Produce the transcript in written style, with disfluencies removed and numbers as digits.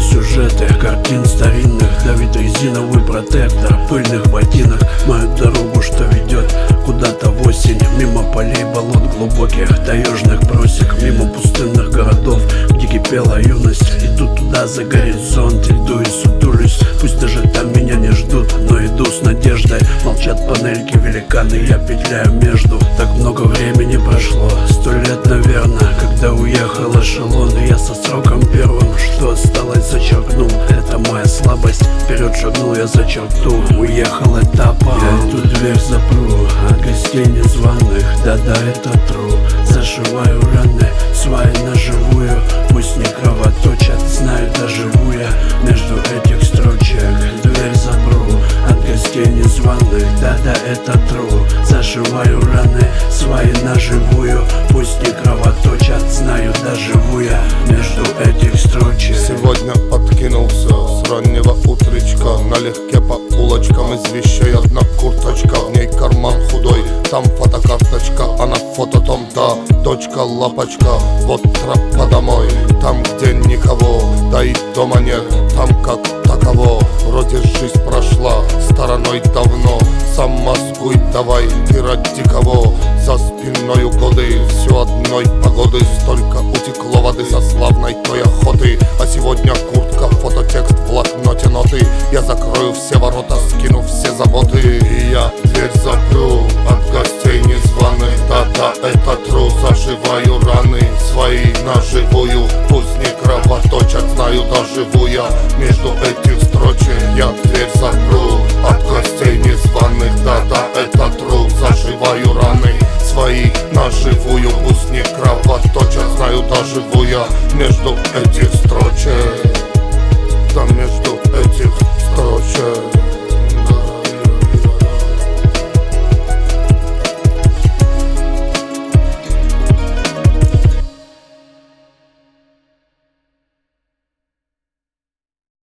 сюжеты картин старинных давит резиновый протектор пыльных ботинок мою дорогу, что ведет куда-то в осень. Мимо полей, болот глубоких, таежных просек, мимо пустынных городов, где кипела юность. Иду туда за горизонт, иду и сутулюсь. Пусть даже там меня не ждут, но иду с надеждой. Молчат панельки, великаны, я петляю между. Так много времени прошло, 100 лет, наверное, когда уехал эшелон. И я со сроком первым, что осталось, зачеркнул. Это моя слабость, вперед шагнул я за черту. Уехал этапом, я эту дверь запру от гостей незваных, да-да, это true. Зашиваю раны свои на живую, пусть не кровоточат, знаю, доживу я между этих строчек. Дверь запру от гостей незваных, да-да, это true. Зашиваю раны свои на живую, пусть не кровоточат, знаю, доживу я между этих строчек. Сегодня откинулся с раннего утречка, налегке по улочкам из вещей одна курточка, в ней карман худой, там фотокарточка, а на фото том та дочка лапочка. Вот тропа домой, там где никого, да и дома нет, там как таково. Вроде жизнь прошла стороной давно, сам мозгуй давай, ты ради кого? За спиною годы, все одной погоды, столько утекло воды со славной той охоты. А сегодня куртка, фототекст, в блокноте ноты. Я закрою все ворота, скину все заботы. И я дверь запру от гостей незваных, да-да, это true. Зашиваю раны свои на живую, пусть не кровоточат, знаю, доживу я между этих строчек. Я дверь запру от гостей незваных, да-да, это true. Зашиваю раны свои на живую, пусть не кровоточат, знаю, доживу я между этих строчек.